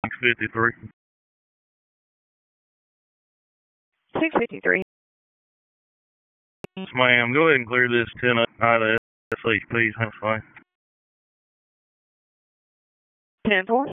653. 653. Yes, ma'am. Go ahead and clear this 10 out of SHP. That's fine. 10-4.